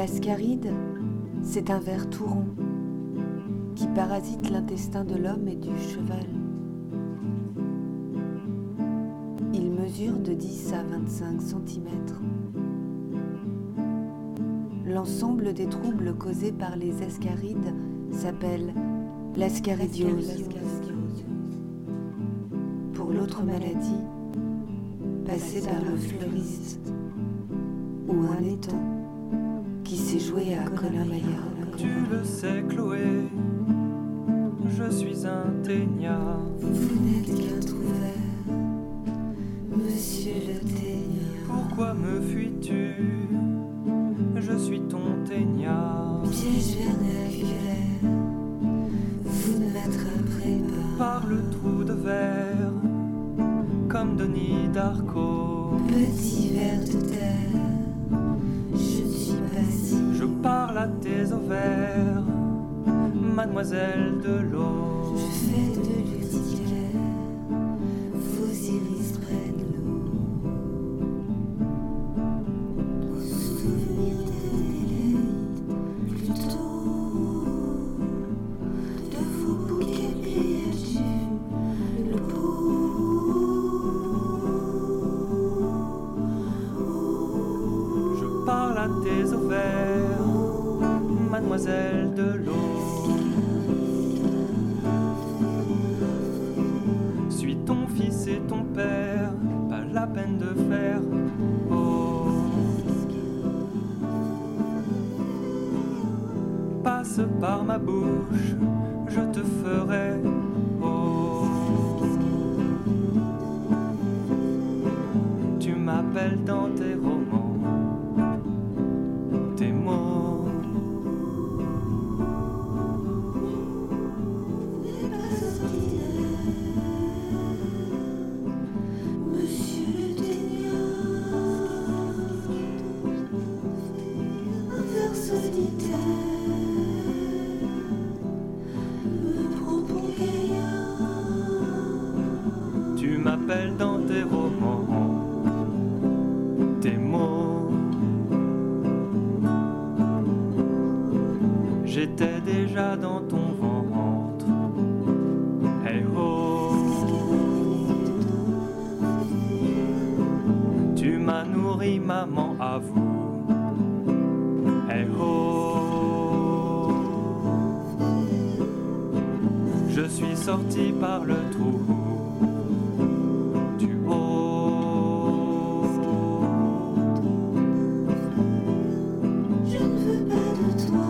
L'ascaride, c'est un ver tout rond qui parasite l'intestin de l'homme et du cheval. Il mesure de 10 à 25 cm. L'ensemble des troubles causés par les ascarides s'appelle l'ascaridiose. Pour l'autre maladie, passez par le fleuriste ou un étang qui s'est joué à Colin Maillard. Tu le sais, Chloé, je suis un ténia. Vous n'êtes qu'un trouvère, monsieur le ténia. Pourquoi me fuis-tu? Je suis ton ténia. Piège vernaculaire, vous ne m'attraperez pas. Par le trou de verre, comme Denis d'Arco. Petit ver de terre, je ne suis pas si. Je parle à tes ovaires, mademoiselle de l'eau. Je fais de l'urticaire, vos iris prennent l'eau. Vos souvenirs délaient plutôt de vos bouquets pliés le Je parle à tes ovaires, mademoiselle de l'eau. Suis ton fils et ton père, pas la peine de faire. Oh, passe par ma bouche, je te ferai. Oh, tu m'appelles dans tes romans, tes mots. Monsieur le ténia, un ver solitaire me prend pour gaillard. Tu m'appelles dans tes romans, tes mots. J'étais déjà dans ton ventre. Hey ho, tu m'as nourri, maman, à vous. Hey ho, je suis sorti par le trou du haut. Je ne veux pas de toi.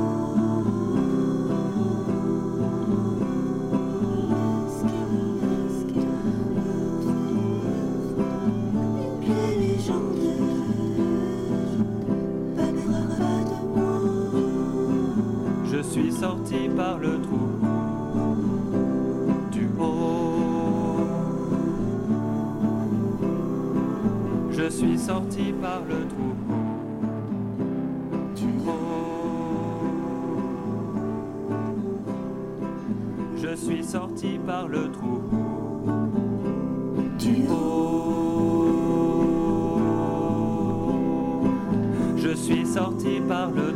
Une plaie légendaire, parlera de moi. Je suis sorti par le trou du haut. Je suis sorti par le trou du haut. Je suis sorti par le trou du haut. Je suis sorti par le